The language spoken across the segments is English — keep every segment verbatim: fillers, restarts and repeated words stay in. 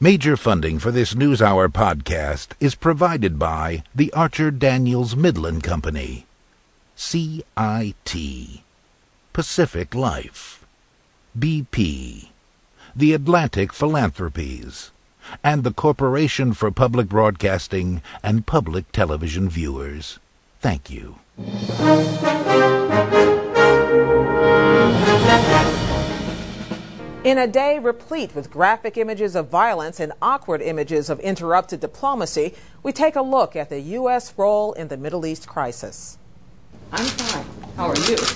Major funding for this NewsHour podcast is provided by the Archer Daniels Midland Company, C I T, Pacific Life, B P, the Atlantic Philanthropies, and the Corporation for Public Broadcasting and Public Television Viewers. Thank you. In a day replete with graphic images of violence and awkward images of interrupted diplomacy, we take a look at the U S role in the Middle East crisis. I'm fine. How are you?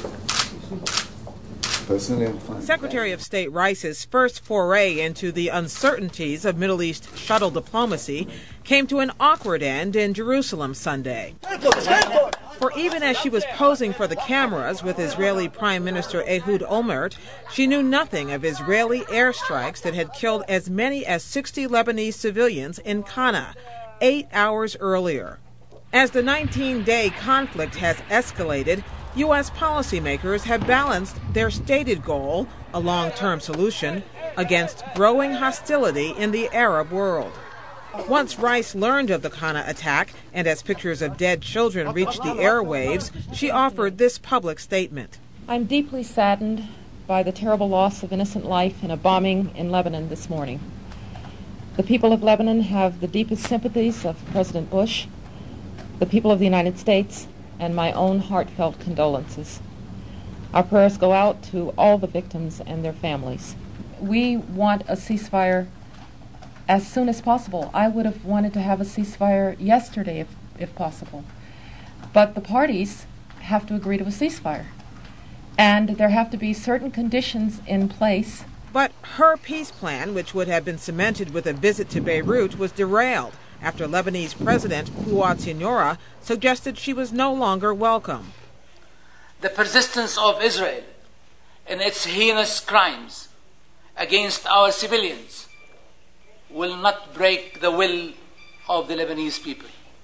Personally, I'm fine. Secretary of State Rice's first foray into the uncertainties of Middle East shuttle diplomacy came to an awkward end in Jerusalem Sunday. For even as she was posing for the cameras with Israeli Prime Minister Ehud Olmert, she knew nothing of Israeli airstrikes that had killed as many as sixty Lebanese civilians in Qana eight hours earlier. As the nineteen-day conflict has escalated, U S policymakers have balanced their stated goal, a long-term solution, against growing hostility in the Arab world. Once Rice learned of the Qana attack, and as pictures of dead children reached the airwaves, she offered this public statement. I'm deeply saddened by the terrible loss of innocent life in a bombing in Lebanon this morning. The people of Lebanon have the deepest sympathies of President Bush, the people of the United States, and my own heartfelt condolences. Our prayers go out to all the victims and their families. We want a ceasefire as soon as possible. I would have wanted to have a ceasefire yesterday if, if possible. But the parties have to agree to a ceasefire. And there have to be certain conditions in place. But her peace plan, which would have been cemented with a visit to Beirut, was derailed after Lebanese President Fouad Siniora suggested she was no longer welcome. The persistence of Israel in its heinous crimes against our civilians will not break the will of the Lebanese people.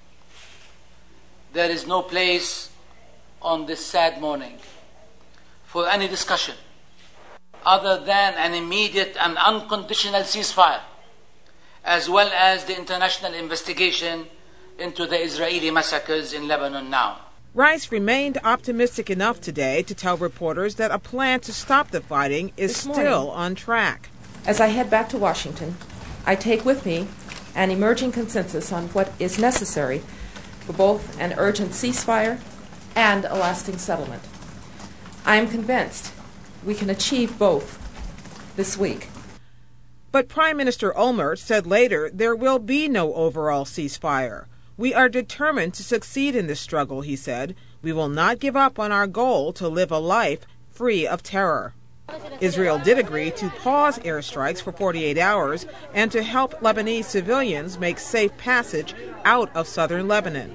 There is no place on this sad morning for any discussion other than an immediate and unconditional ceasefire, as well as the international investigation into the Israeli massacres in Lebanon now. Rice remained optimistic enough today to tell reporters that a plan to stop the fighting is This morning, still on track. As I head back to Washington, I take with me an emerging consensus on what is necessary for both an urgent ceasefire and a lasting settlement. I am convinced we can achieve both this week. But Prime Minister Olmert said later there will be no overall ceasefire. We are determined to succeed in this struggle, he said. We will not give up on our goal to live a life free of terror. Israel did agree to pause airstrikes for forty-eight hours and to help Lebanese civilians make safe passage out of southern Lebanon.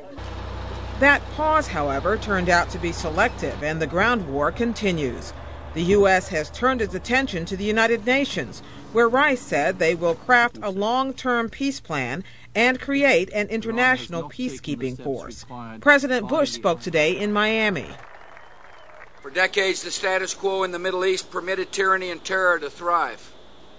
That pause, however, turned out to be selective, and the ground war continues. The U S has turned its attention to the United Nations, where Rice said they will craft a long-term peace plan and create an international peacekeeping force. President Bush spoke today in Miami. For decades, the status quo in the Middle East permitted tyranny and terror to thrive.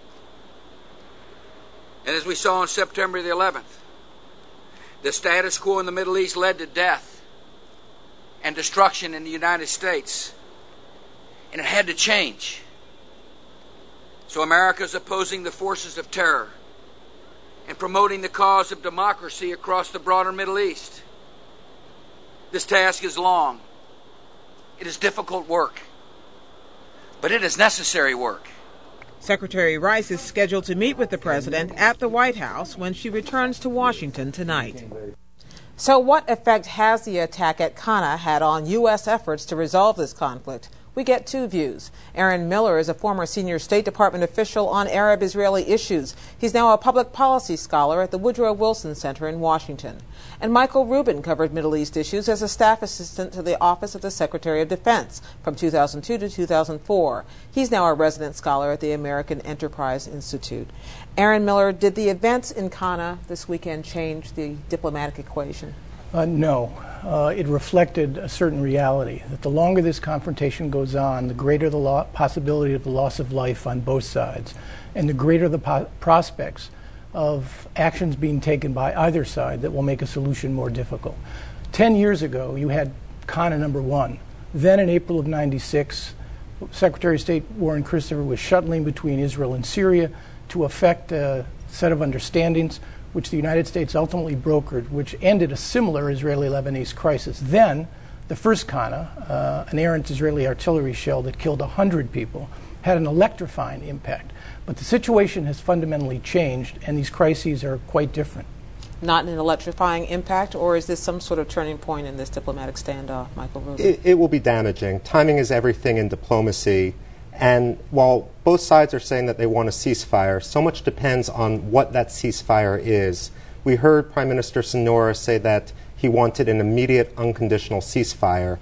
And as we saw on September the eleventh, the status quo in the Middle East led to death and destruction in the United States. And it had to change. So America is opposing the forces of terror and promoting the cause of democracy across the broader Middle East. This task is long. It is difficult work, but it is necessary work. Secretary Rice is scheduled to meet with the president at the White House when she returns to Washington tonight. So what effect has the attack at Qana had on U S efforts to resolve this conflict? We get two views. Aaron Miller is a former senior State Department official on Arab-Israeli issues. He's now a public policy scholar at the Woodrow Wilson Center in Washington. And Michael Rubin covered Middle East issues as a staff assistant to the Office of the Secretary of Defense from two thousand two to two thousand four. He's now a resident scholar at the American Enterprise Institute. Aaron Miller, did the events in Qana this weekend change the diplomatic equation? Uh, no. Uh, it reflected a certain reality, that the longer this confrontation goes on, the greater the lo- possibility of the loss of life on both sides, and the greater the po- prospects of actions being taken by either side that will make a solution more difficult. Ten years ago, you had Kana number one. Then in April of ninety-six, Secretary of State Warren Christopher was shuttling between Israel and Syria to effect a set of understandings which the United States ultimately brokered, which ended a similar Israeli-Lebanese crisis. Then, the first Kana, uh, an errant Israeli artillery shell that killed one hundred people, had an electrifying impact. But the situation has fundamentally changed, and these crises are quite different. Not an electrifying impact, or is this some sort of turning point in this diplomatic standoff, Michael Rubin? It, it will be damaging. Timing is everything in diplomacy. And while both sides are saying that they want a ceasefire, so much depends on what that ceasefire is. We heard Prime Minister Sonora say that he wanted an immediate, unconditional ceasefire.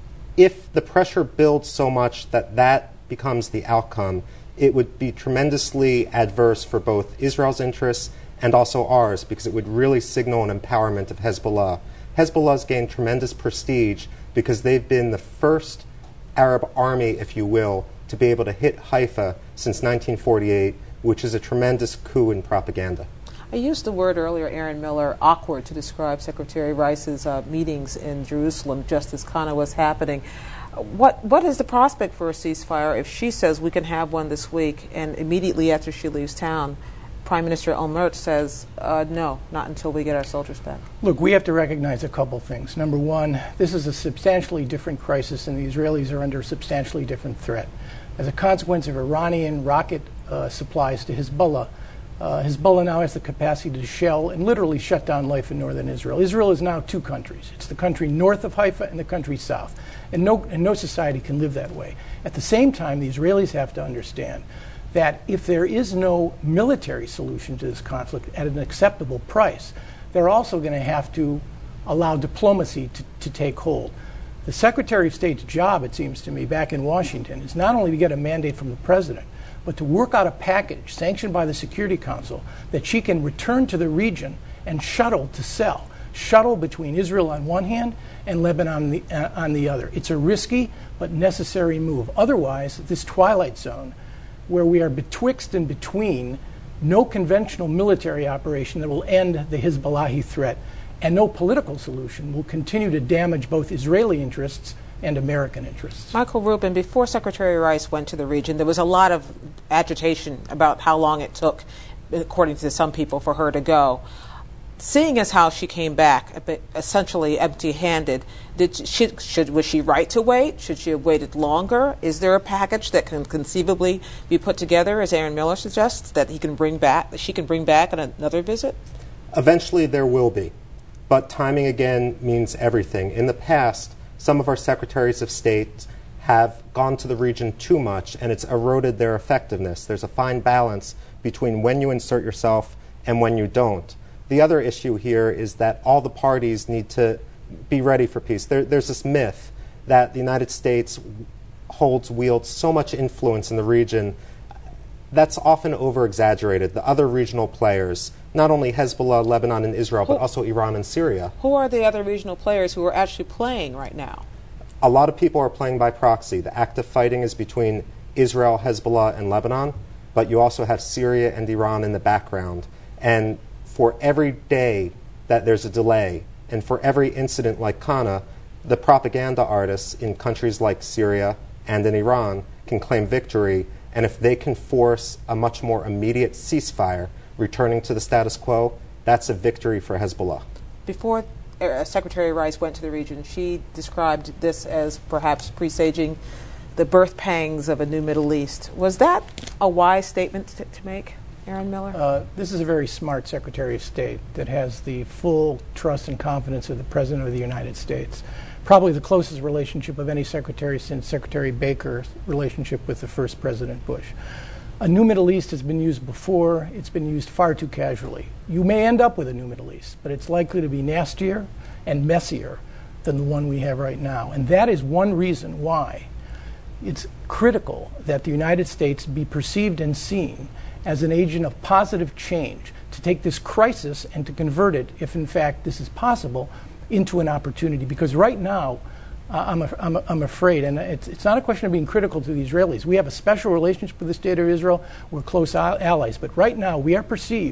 If the pressure builds so much that that becomes the outcome, it would be tremendously adverse for both Israel's interests and also ours, because it would really signal an empowerment of Hezbollah. Hezbollah's gained tremendous prestige because they've been the first Arab army, if you will, to be able to hit Haifa since nineteen forty-eight, which is a tremendous coup in propaganda. I used the word earlier, Aaron Miller, awkward, to describe Secretary Rice's uh, meetings in Jerusalem just as Kana was happening. What What is the prospect for a ceasefire if she says we can have one this week, and immediately after she leaves town, Prime Minister Olmert says, uh, no, not until we get our soldiers back? Look, we have to recognize a couple things. Number one, this is a substantially different crisis, and the Israelis are under a substantially different threat. As a consequence of Iranian rocket uh, supplies to Hezbollah, uh, Hezbollah now has the capacity to shell and literally shut down life in northern Israel. Israel is now two countries. It's the country north of Haifa and the country south. And no, and no society can live that way. At the same time, the Israelis have to understand that if there is no military solution to this conflict at an acceptable price, they're also going to have to allow diplomacy to, to take hold. The Secretary of State's job, it seems to me, back in Washington, is not only to get a mandate from the President, but to work out a package sanctioned by the Security Council that she can return to the region and shuttle to sell. Shuttle between Israel on one hand and Lebanon on the, uh, on the other. It's a risky but necessary move. Otherwise, this twilight zone, where we are betwixt and between no conventional military operation that will end the Hezbollah threat and no political solution, will continue to damage both Israeli interests and American interests. Michael Rubin, before Secretary Rice went to the region, there was a lot of agitation about how long it took, according to some people, for her to go. Seeing as how she came back a bit essentially empty-handed, did she, should, was she right to wait? Should she have waited longer? Is there a package that can conceivably be put together, as Aaron Miller suggests, that he can bring back, that she can bring back on another visit? Eventually there will be, but timing again means everything. In the past, some of our secretaries of state have gone to the region too much, and it's eroded their effectiveness. There's a fine balance between when you insert yourself and when you don't. The other issue here is that all the parties need to be ready for peace. There, there's this myth that the United States holds, wields so much influence in the region. That's often over-exaggerated. The other regional players, not only Hezbollah, Lebanon, and Israel, but also Iran and Syria. Who are the other regional players who are actually playing right now? A lot of people are playing by proxy. The active fighting is between Israel, Hezbollah, and Lebanon, but you also have Syria and Iran in the background. And for every day that there's a delay, and for every incident like Kana, the propaganda artists in countries like Syria and in Iran can claim victory, and if they can force a much more immediate ceasefire, returning to the status quo, that's a victory for Hezbollah. Before uh, Secretary Rice went to the region, she described this as perhaps presaging the birth pangs of a new Middle East. Was that a wise statement to, to make? Aaron Miller? Uh, this is a very smart Secretary of State that has the full trust and confidence of the President of the United States. Probably the closest relationship of any secretary since Secretary Baker's relationship with the first President Bush. A new Middle East has been used before. It's been used far too casually. You may end up with a new Middle East, but it's likely to be nastier and messier than the one we have right now. And that is one reason why it's critical that the United States be perceived and seen as an agent of positive change, to take this crisis and to convert it, if in fact this is possible, into an opportunity. Because right now, uh, I'm, a, I'm, a, I'm afraid, and it's, it's not a question of being critical to the Israelis. We have a special relationship with the State of Israel. We're close allies. But right now, we are perceived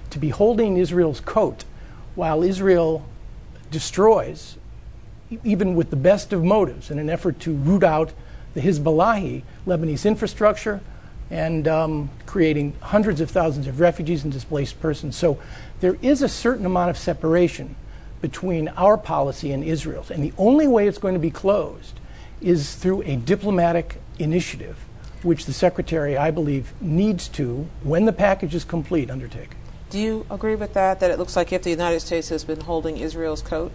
to be holding Israel's coat while Israel destroys, even with the best of motives, in an effort to root out the Hezbollah, Lebanese infrastructure, and um, creating hundreds of thousands of refugees and displaced persons. So there is a certain amount of separation between our policy and Israel's. And the only way it's going to be closed is through a diplomatic initiative, which the Secretary, I believe, needs to, when the package is complete, undertake. Do you agree with that, that it looks like if the United States has been holding Israel's coat?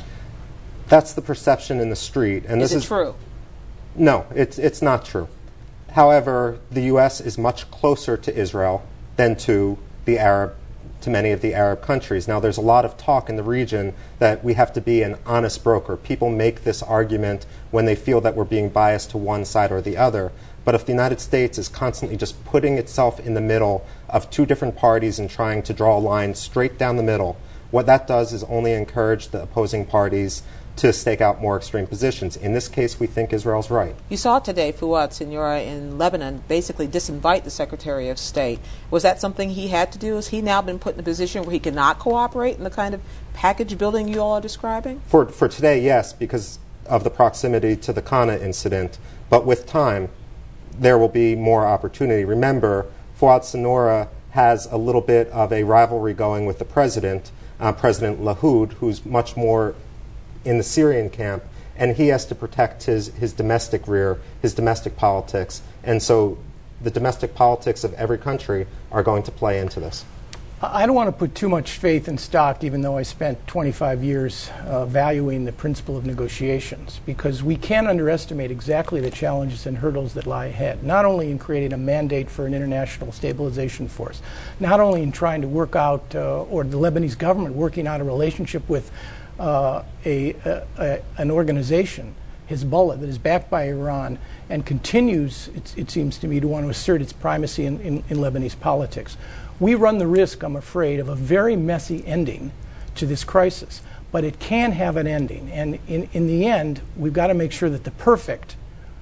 That's the perception in the street. And is this it is true? No, it's, it's not true. However, the U S is much closer to Israel than to the Arab, to many of the Arab countries. Now, there's a lot of talk in the region that we have to be an honest broker. People make this argument when they feel that we're being biased to one side or the other. But if the United States is constantly just putting itself in the middle of two different parties and trying to draw a line straight down the middle, what that does is only encourage the opposing parties to stake out more extreme positions. In this case, we think Israel's right. You saw today Fouad Siniora in Lebanon basically disinvite the Secretary of State. Was that something he had to do? Has he now been put in a position where he cannot cooperate in the kind of package building you all are describing? For, for today, yes, because of the proximity to the Kana incident. But with time, there will be more opportunity. Remember, Fouad Siniora has a little bit of a rivalry going with the president, uh, President Lahoud, who's much more in the Syrian camp, and he has to protect his, his domestic rear, his domestic politics. And so the domestic politics of every country are going to play into this. I don't want to put too much faith in stock, even though I spent twenty-five years uh, valuing the principle of negotiations, because we can't underestimate exactly the challenges and hurdles that lie ahead, not only in creating a mandate for an international stabilization force, not only in trying to work out, uh, or the Lebanese government working out a relationship with uh, a, a, a, an organization, Hezbollah, that is backed by Iran and continues, it, it seems to me, to want to assert its primacy in, in, in Lebanese politics. We run the risk, I'm afraid, of a very messy ending to this crisis. But it can have an ending. And in, in the end, we've got to make sure that the perfect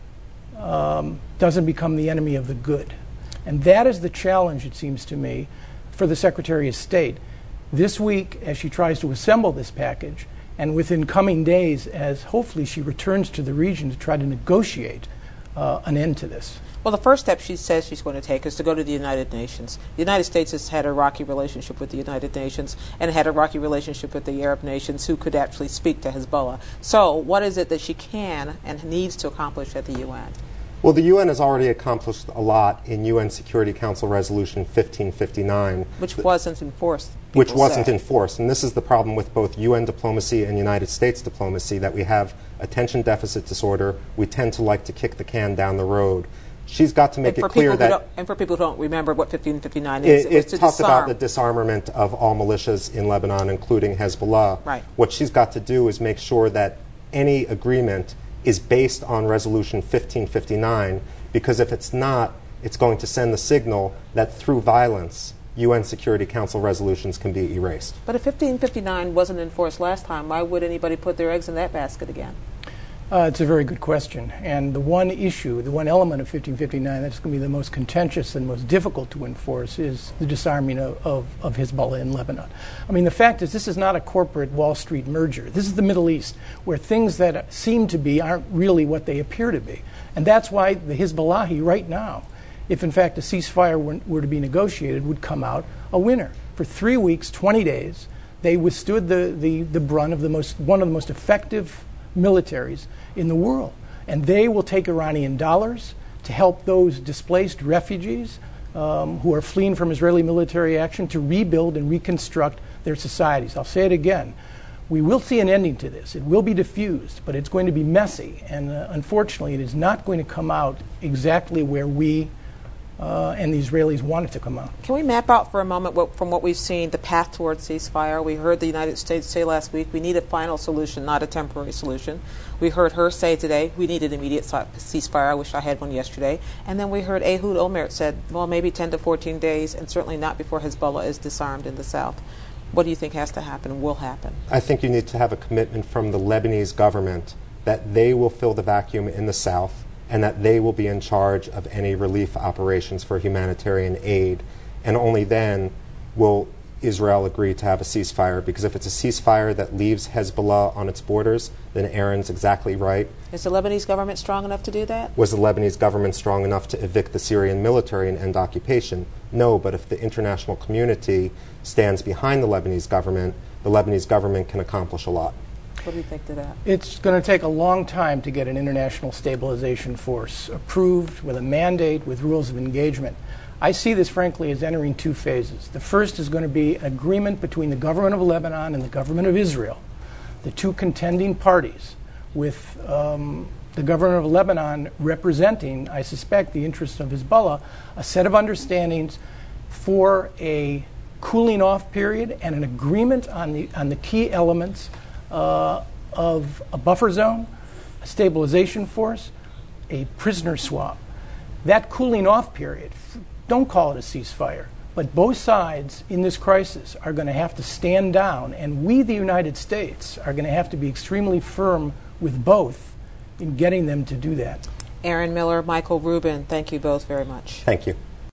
um, doesn't become the enemy of the good. And that is the challenge, it seems to me, for the Secretary of State this week as she tries to assemble this package, and within coming days as hopefully she returns to the region to try to negotiate uh, an end to this. Well, the first step she says she's going to take is to go to the United Nations. The United States has had a rocky relationship with the United Nations and had a rocky relationship with the Arab nations who could actually speak to Hezbollah. So what is it that she can and needs to accomplish at the U N? Well, the U N has already accomplished a lot in U N Security Council Resolution fifteen fifty-nine. Which wasn't enforced. Which wasn't say. enforced. And this is the problem with both U N diplomacy and United States diplomacy, that we have attention deficit disorder. We tend to like to kick the can down the road. She's got to make it clear that... And for people who don't remember what fifteen fifty-nine is, it, it, it to talks disarm. about the disarmament of all militias in Lebanon, including Hezbollah. Right. What she's got to do is make sure that any agreement is based on Resolution fifteen fifty-nine, because if it's not, it's going to send the signal that through violence, U N Security Council resolutions can be erased. But if fifteen fifty-nine wasn't enforced last time, why would anybody put their eggs in that basket again? Uh, it's a very good question. And the one issue, the one element of fifteen fifty-nine that's going to be the most contentious and most difficult to enforce is the disarming of, of, of Hezbollah in Lebanon. I mean, the fact is, this is not a corporate Wall Street merger. This is the Middle East, where things that seem to be aren't really what they appear to be. And that's why the Hezbollah right now, if in fact a ceasefire were, were to be negotiated, would come out a winner. For three weeks, twenty days, they withstood the, the, the brunt of the most, one of the most effective militaries in the world. And they will take Iranian dollars to help those displaced refugees um, who are fleeing from Israeli military action to rebuild and reconstruct their societies. I'll say it again. We will see an ending to this. It will be diffused, but it's going to be messy. And uh, unfortunately, it is not going to come out exactly where we Uh, and the Israelis want it to come out. Can we map out for a moment what, from what we've seen, the path towards ceasefire? We heard the United States say last week we need a final solution, not a temporary solution. We heard her say today we need an immediate ceasefire. I wish I had one yesterday. And then we heard Ehud Olmert said, well, maybe ten to fourteen days, and certainly not before Hezbollah is disarmed in the south. What do you think has to happen, will happen? I think you need to have a commitment from the Lebanese government that they will fill the vacuum in the south, and that they will be in charge of any relief operations for humanitarian aid. And only then will Israel agree to have a ceasefire, because if it's a ceasefire that leaves Hezbollah on its borders, then Aaron's exactly right. Is the Lebanese government strong enough to do that? Was the Lebanese government strong enough to evict the Syrian military and end occupation? No, but if the international community stands behind the Lebanese government, the Lebanese government can accomplish a lot. What do you think to that? It's going to take a long time to get an international stabilization force approved with a mandate, with rules of engagement. I see this, frankly, as entering two phases. The first is going to be an agreement between the government of Lebanon and the government of Israel, the two contending parties, with um, the government of Lebanon representing, I suspect, the interests of Hezbollah, a set of understandings for a cooling off period and an agreement on the on the key elements uh, of a buffer zone, a stabilization force, a prisoner swap. That cooling off period, don't call it a ceasefire, but both sides in this crisis are going to have to stand down, and we, the United States, are going to have to be extremely firm with both in getting them to do that. Aaron Miller, Michael Rubin, thank you both very much. Thank you.